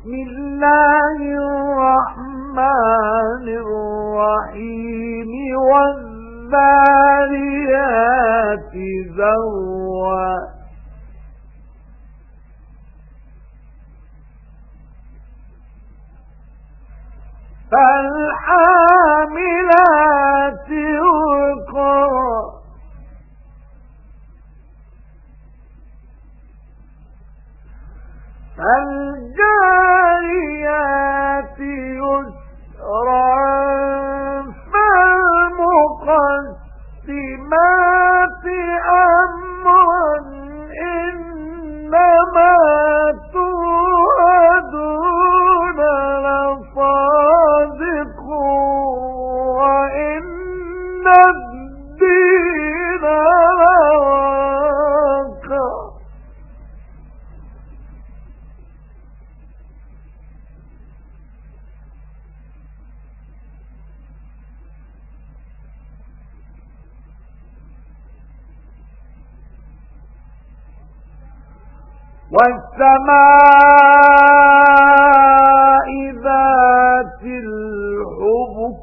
بسم الله الرحمن الرحيم والذاريات ذروا فالحاملات وقرا فالجاريات يسرا فالمقسمات أمرا إنما توعدون لصادق وإن الدين لواقع والسماء ذات الحبك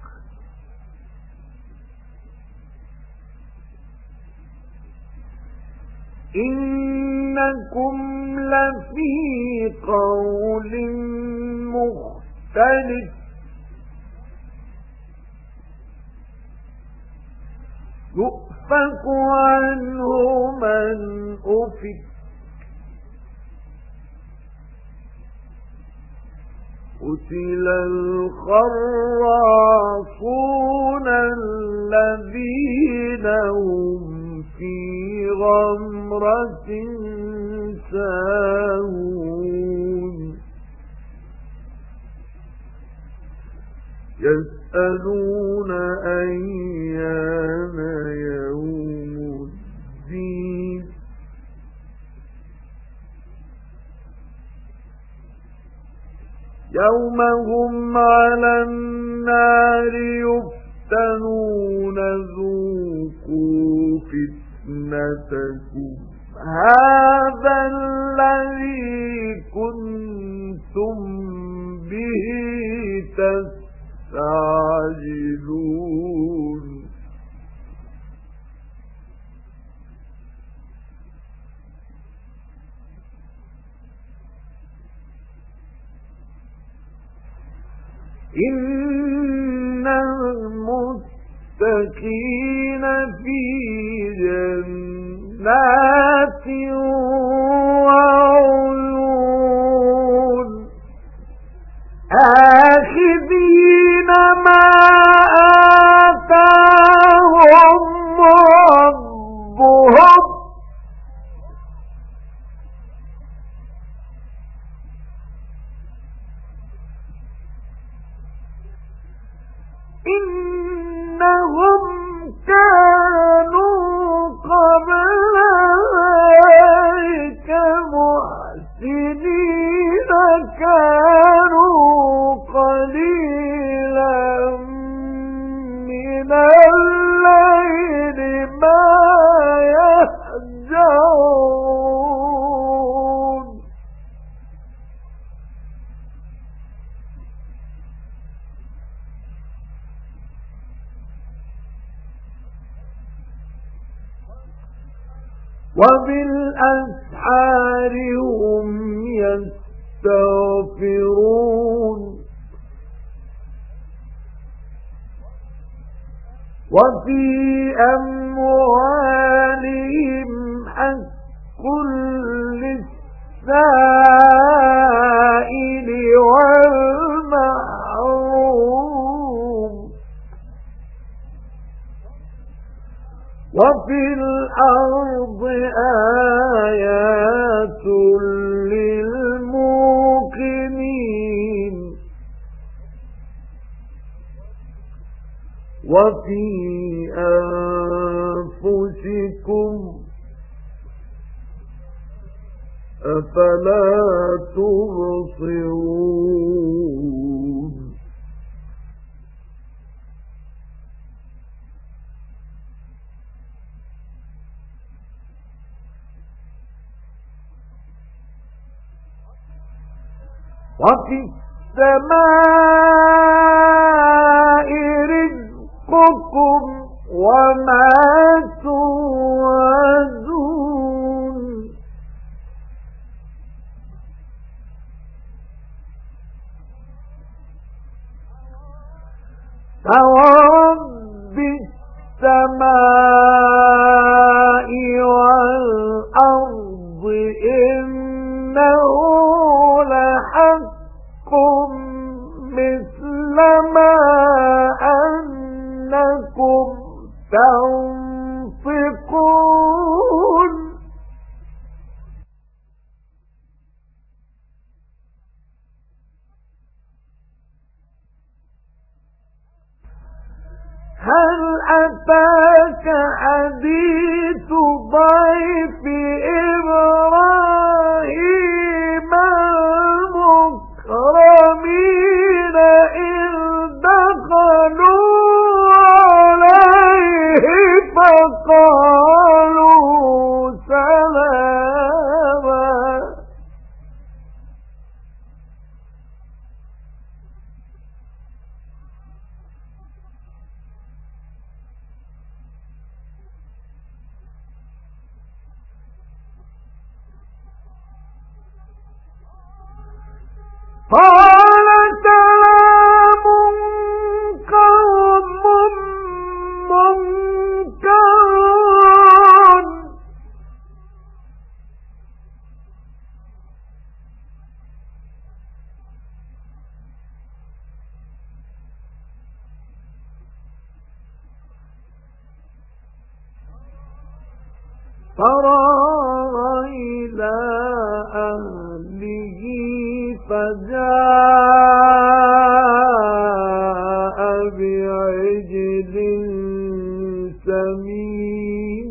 إنكم لفي قول مختلف يؤفك عنه من أفك قتل الخراصون الذين هم في غمرة ساهون يسألون أيان يوم الدين يوم هم على النار يفتنون ذوقوا فتنتكم هذا الذي كنتم به تستعجلون إن المتقين في جنات وعيون آخذين ما آتاهم ربهم إنهم كانوا قبل ذلك محسنين كانوا قليلا من الليل ما يهجعون وبالأسحار هم يستغفرون وفي أموالهم حق للسائل والمحروم وفي الأرض آيات للموقنين وفي أنفسكم أفلا تبصرون وَفِي السَّمَاءِ رِزْقُكُمْ وَمَا تُوعَدُونَ فَوَرَبِّ السَّمَاءِ وَالْأَرْضِ إِنَّهُ لَحَقٌّ مِثْلَ مَا أَنَّكُمْ تَنطِقُونَ هَلْ أَتَاكَ حَدِيثُ ضَيْفِ إِبْرَاهِيمَ الْمُكْرَمِينَ إِذْ دَخَلُوا عَلَيْهِ فَقَالُوا سَلَامًا قَالَ سَلَامٌ قَوْمٌ مُنكَرُونَ فَرَاغَ إِلَى أَهْلِهِ فَجَاءَ بِعِجْلٍ سَمِينٍ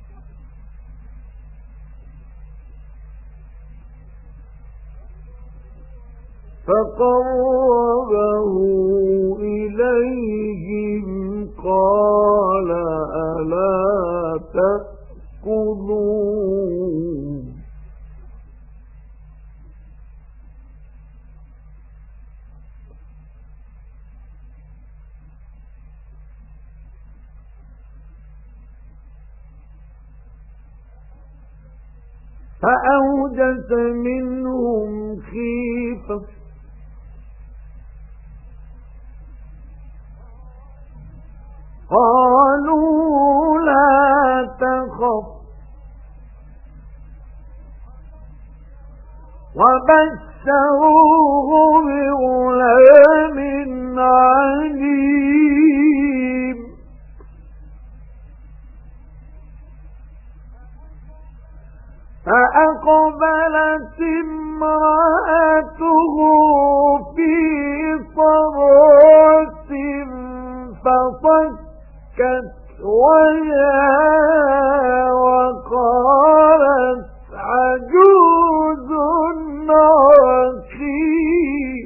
فَقَرَّبَهُ إِلَيْهِمْ قَالَ أَلَا تَأْكُلُونَ فَأَوْجَسَ مِنْهُمْ خِيفَةً قَالُوا لَا تَخَفْ وَبَشَّرُوهُ بِغُلَامٍ عَلِيمٍ فَأَقْبَلَتِ امْرَأَتُهُ فِي صَرَّةٍ فَصَكَّتْ وَجْهَهَا وَقَالَتْ عَجُوزٌ عَقِيمٌ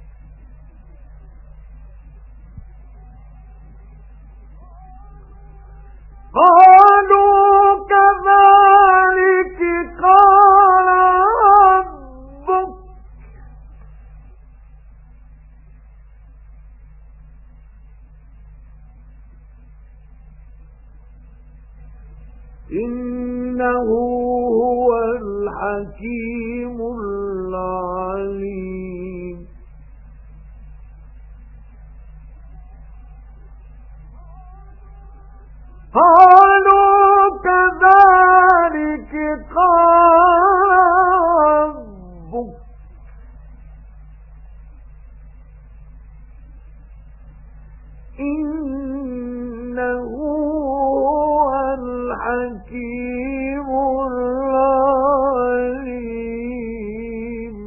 قَالُوا كَذَلِكَ قَالَ رَبُّكِ إِنَّهُ هُوَ الْحَكِيمُ الْعَلِيمُ قَالُوا كَذَلِكَ قَالَ رَبُّكِ إِنَّهُ هُوَ الْحَكِيمُ الْعَلِيمُ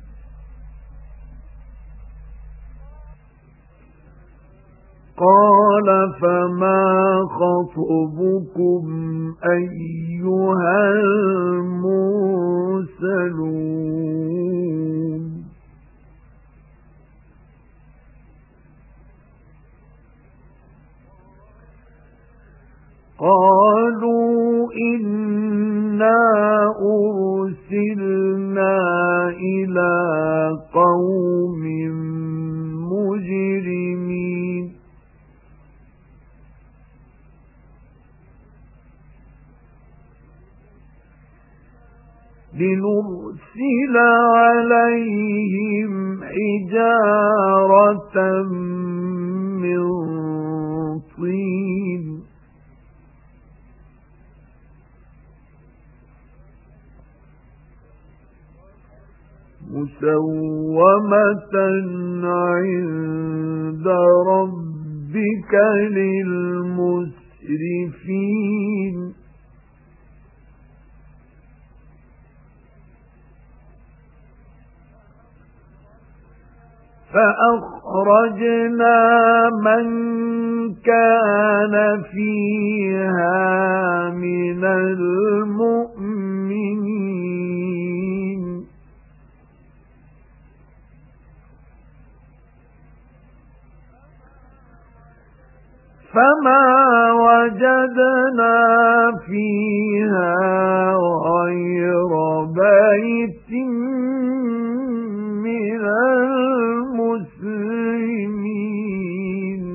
قَالَ فَمَا خَطْبُكُمْ أَيُّهَا الْمُرْسَلُونَ قَالُوا إِنَّا أُرْسِلْنَا إِلَى قوم مجرمين لنرسل عليهم حجارة من طين مسومة عند ربك للمسرفين فأخرجنا من كان فيها من المؤمنين فما وجدنا فيها غير بيت من المسلمين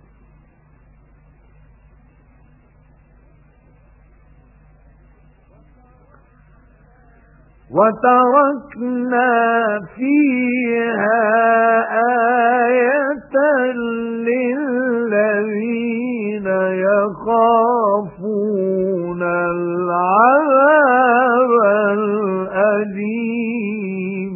وتركنا فيها آية للذين يخافون العذاب الأليم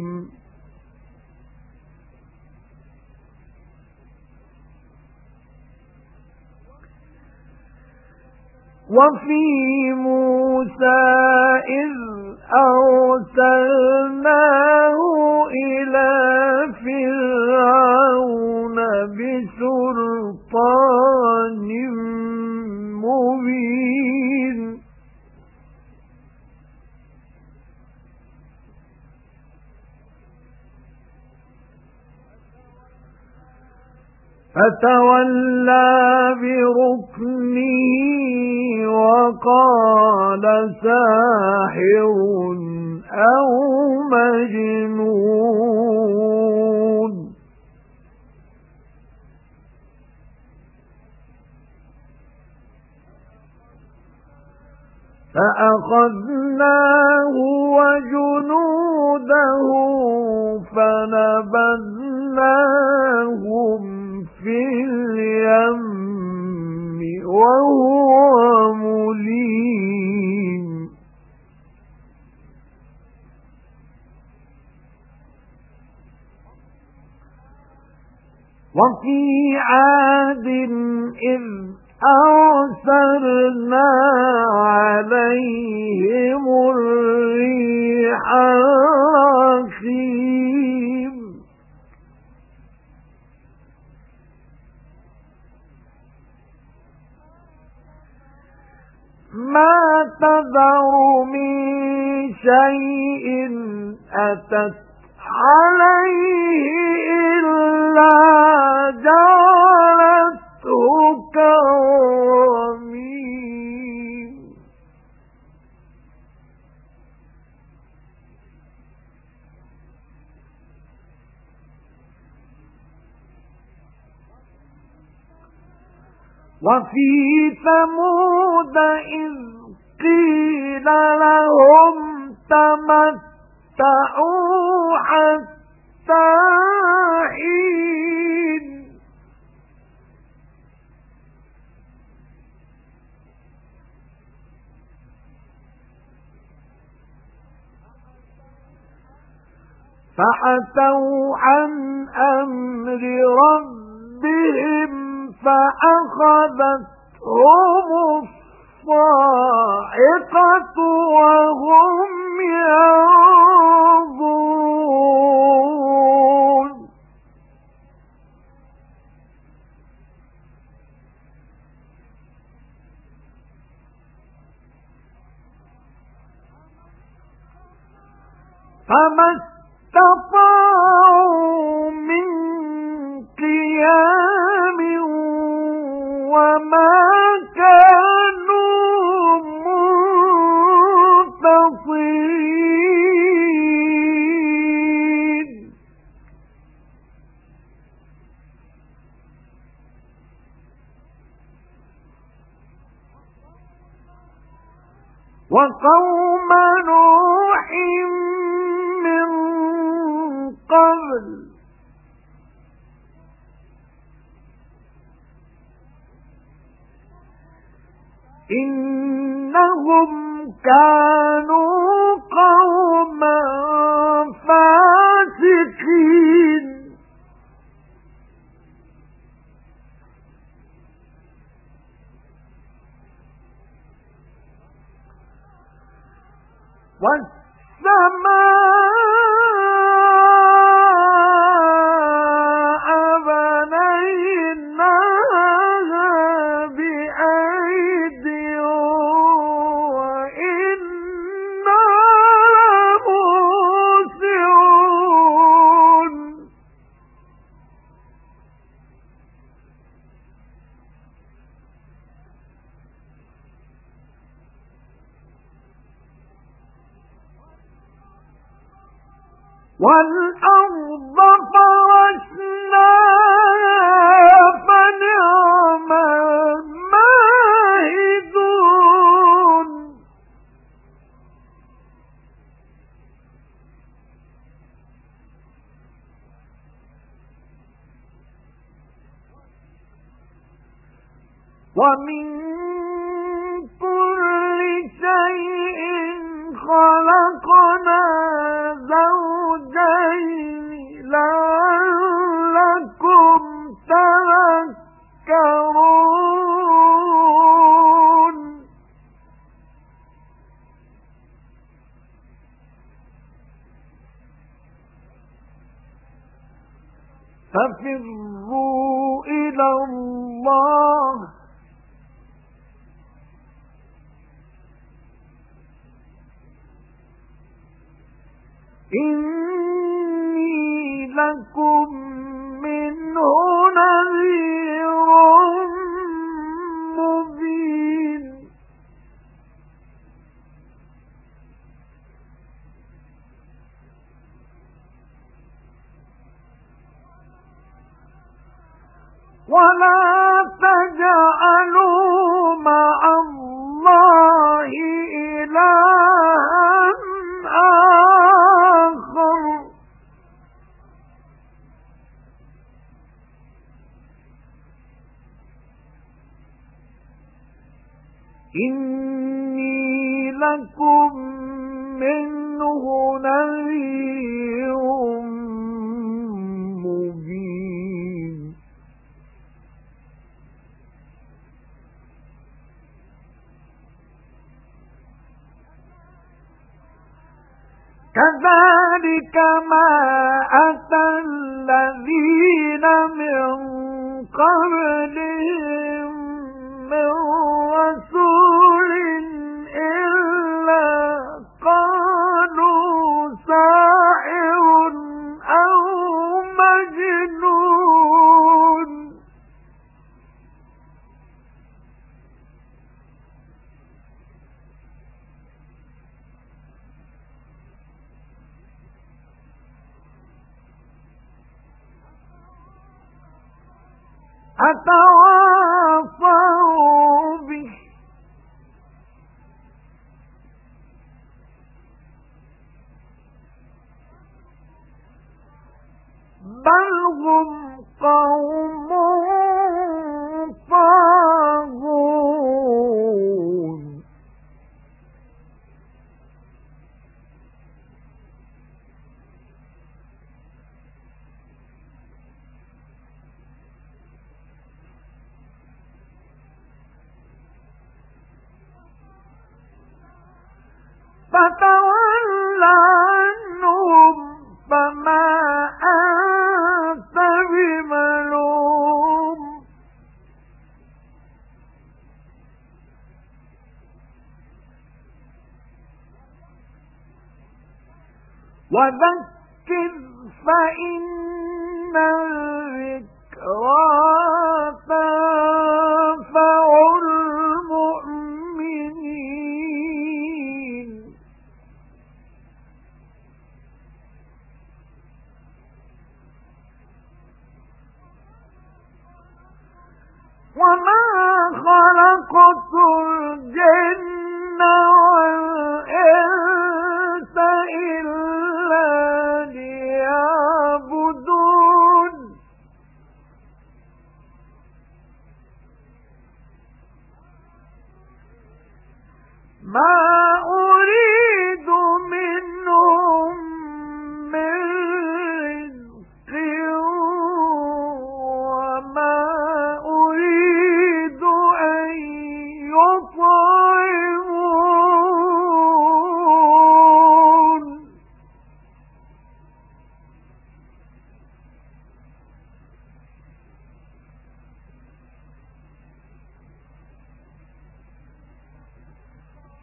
وفي موسى إذ أرسلناه إلى فرعون بسلطان مبين فتولى بركنه وقال ساحر أو مجنون فأخذناه وجنوده فنبذناهم في اليم وهو مليم وفي عاد إذ أرسلنا عليهم الريح الرخيم ما تذر من شيء أتت عليه إلا جعلته كالرميم وفي ثمود إذ قيل لهم تمتعوا حتى حين فعتوا عن أمر ربهم فأخذتهم الصاعقة وهم ينظرون فما استطاعوا من قيام وما كانوا منتصرين وقوم نوح من قبل إنهم كانوا قوما فاسقين والسماء بنيناها بأيد وإنا لموسعون والأرض فرشناها فنعم الماهدون ومن كل شيء خلقنا زوجين لعلكم تذكرون ففروا إلى الله إني لكم منه نذير مبين ولا تجعلوا مع الله إلها آخر إني لكم منه نذير مبين كذلك ما أتى الذين من قبلهم من رسول إلا قالوا ساحر أو مجنون أتواصوا به بل هم قوم طاغون فتول عنهم فما أنت بملوم وذكر فإن الذكرى تنفع المؤمنين وما خلقت الجن والإنس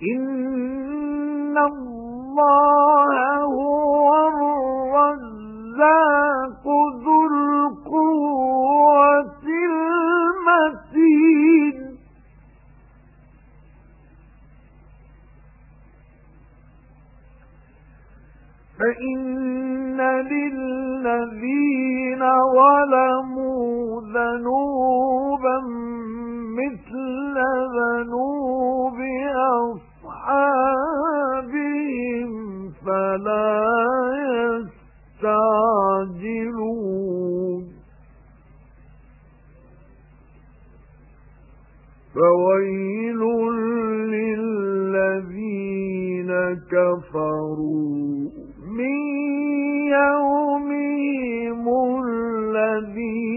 إِنَّ اللَّهَ هُوَ الرَّزَّاقُ ذُو الْقُوَّةِ الْمَتِينُ فَإِنَّ لِلَّذِينَ ظَلَمُوا ذَنُوبًا مِثْلَ ذَنُوبِ أَصْحَابِهِمْ فَلَا يَسْتَعْجِلُونِ فَوَيْلٌ لِّلَّذِينَ كَفَرُوا مِنْ يَوْمِهِمُ الَّذِي